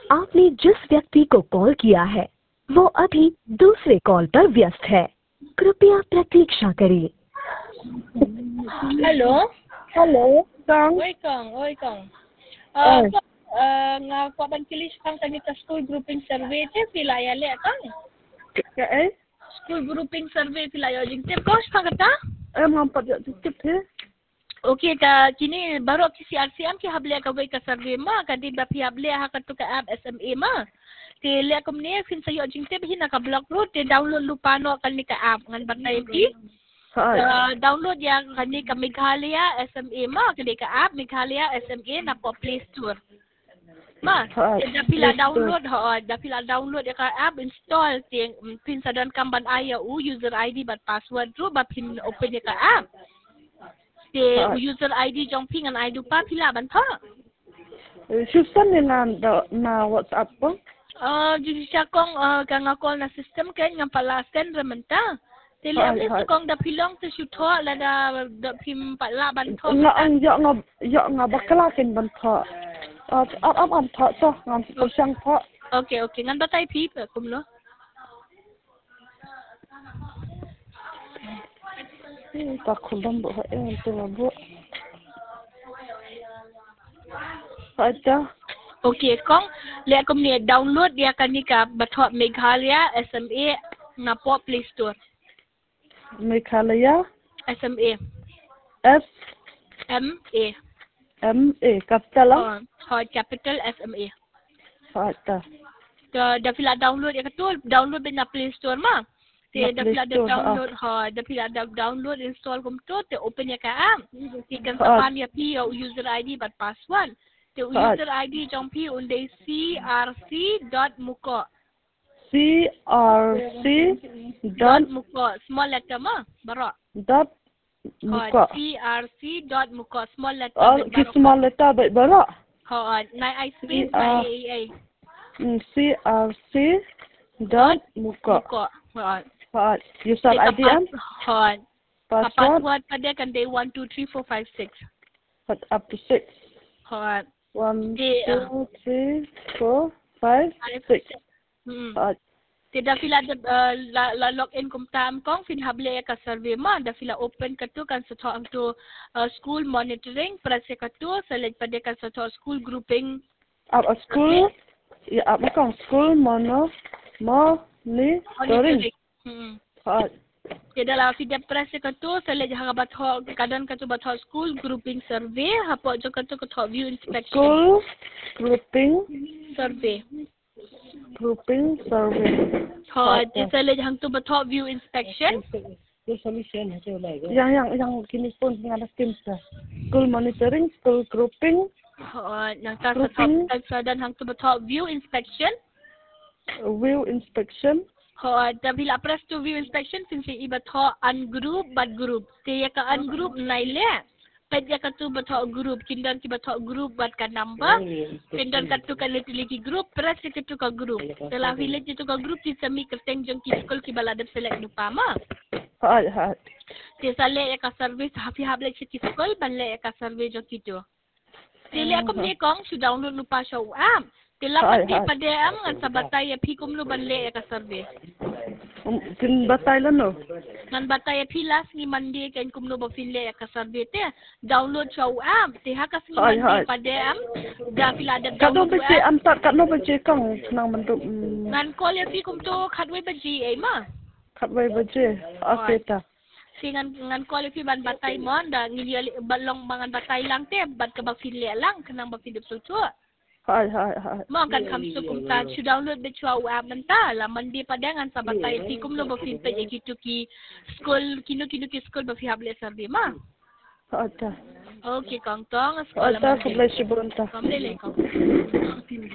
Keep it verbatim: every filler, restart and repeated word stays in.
आपने जिस व्यक्ति को कॉल किया है वो अभी दूसरे कॉल पर व्यस्त है। कृपया प्रतीक्षा करें। Hello? Hello, Kang. Oi, Kang. Oi, Kang. Oi. Uh, Kang, uh, nga ko ban kilis Kang tani ka school grouping survey te pilaya le Kang. Cái ấy, School grouping survey pilaya jing te kos Kang kata? em không phải được tiếp thế. Okay ka kini baru ki C R C M ki hable ka wai ka survey ma ka di ba pi hable ha ka tu ka app S M A ma. Te le ko mne fin sayo jing te bi na ka block road te download lupa no kan ni ka app ngan batay pi. Thôi, Uh, download yang kani ka Meghalaya S M A ma kani ka app Meghalaya S M A na po Play Store. Ma, thôi. dah pila download ha, dah pila download ya ka app install ting pin sadan kamban aya u user I D bat password ru ba pin open ya ka app. Te Thôi. user I D jong pin an I D pa pila ban tha. Susan ni na na WhatsApp po. Uh, jadi siakong uh, ka ngakol na system kan ngam pala send rementa. Tele Thôi, ni thôi. sukong da pilong te syutho la da da pim pala ban tho. Nga ang ya nga ya nga bakla kin ban tha. At at at at tha so ngam ko sang tha. Okay, okay. Ngan batay pi pa kumlo. Ta khulam bo em to bo. Phải ta. Okay, kong le kum ni download dia kan ni ka batho Meghalaya S M A na po Play Store. Meghalaya S M A. S M A. M A capital. Oh, oh capital S M A. Phải ta. Da da pila download dia katul download bin na Play Store ma. Te Na da Play pila da Store, ha. download ha da pila da download install kum tu te open ya ka app. Ti kan Ha. sapan ya pi ya user I D but password. Te Ha. user I D jong pi unde C R C dot muko. C R C Dot dot muko small letter ma baro. dot Ha muka. C R C dot muko small letter Oh, bit ki baro. small letter baik bara. Ha nai I space C nai R A A A. C R C dot muka. Muko. Ha. Ha. User I D kan? Ha. Password. Password pada kan day one two three four five six. But up to six. Ha. One, Di, uh, two, three, four, five, six. Hmm. Ha. Tidak fila ada uh, la, la login kum tam kong fin hable ka survey ma da fila open ka tu kan sa to uh, school monitoring press ka tu select pada kan sa to school grouping Up a school. Ya, up a school mono mo ni monitoring. toring. Hmm. Ha. Tidak lah fida press ka tu select ha bat ho kadan ka tu bat ho school grouping survey ha po jo ka tu ka to view inspection School grouping survey. grouping survey. Ha, di select hang tu bat ho view inspection. Yang yang yang kini pun dengan tim sa. School monitoring, school grouping, Ha, yang ta sa Grouping. top sa dan hang tu bat ho view inspection. view inspection. Ha, da bila press to view inspection fin si ibat ho ungroup bat group. Te ya ka ungroup nai le. Ped ya ka tu bat ho group kindan ki bat ho group bat ka number. Kindan ka tu ka liti group press ki tu ka group. Telah village tu ka group ti sami kerteng jong ki school ki balada select lupa ma. Ha ha. Te sale ya ka service hafi hable ki school balle ya ka survey jong ki tu. Te le ko ni kong su download lupa siya am. Tilapat di pada am ngan sabatay ya pikum lu banle ya ka survey. Tin batay lan no. Ngan batay ya pilas ni mandi kan kumno ba finle ya ka survey te download siya am te hakas ni mandi pada am da pila da Kado download bace am am tak kado bace kang nang bentuk ngan call ya pikum to khatwe ba G A ma khatwai bace aseta. Si ngan ngan call ya pi ban batay mon da ngili balong mangan batay lang te bat ka ba finle lang kanang ba finle so Hai hai hai. Mo kan kamsu kum ta chu download be chua app menta la mandi padangan sa batay ti kum lo ba fin pe gitu ki school kino kino ki school ba fi hable sarbi ma. Ada. Okay kang tong sekolah Ada kebelah si berontak. Kamle le kang.